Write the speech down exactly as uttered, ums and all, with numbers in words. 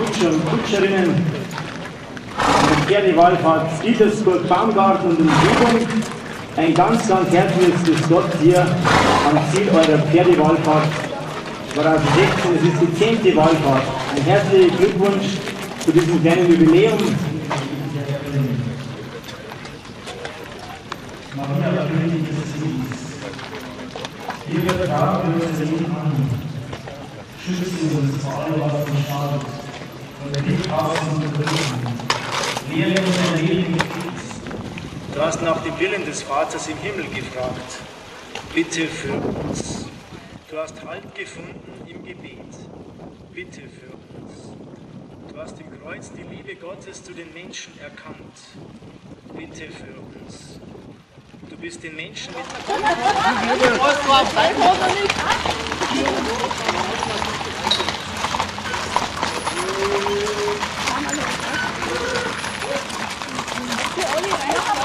Kutscher und Kutscherinnen an der Pferdewallfahrt Dietersburg, Baumgarten und Umgebung ein ganz, ganz herzliches Grüß Gott hier am Ziel eurer Pferdewallfahrt zweitausendsechzehn. Es ist die zehnte Wallfahrt. Ein herzlichen Glückwunsch zu diesem kleinen Jubiläum. Maria, der Königin des Lebens, wir vertragen uns Leben an, schützen uns vor allem, was uns schadet, und nicht aus uns unterdrücken. Lehre uns ein Leben mit uns. Du hast nach dem Willen des Vaters im Himmel gefragt. Bitte für uns. Du hast Halt gefunden im Gebet. Bitte für uns. Du hast im Kreuz die Liebe Gottes zu den Menschen erkannt. Bitte für uns. Du bist den Menschen mit Olli,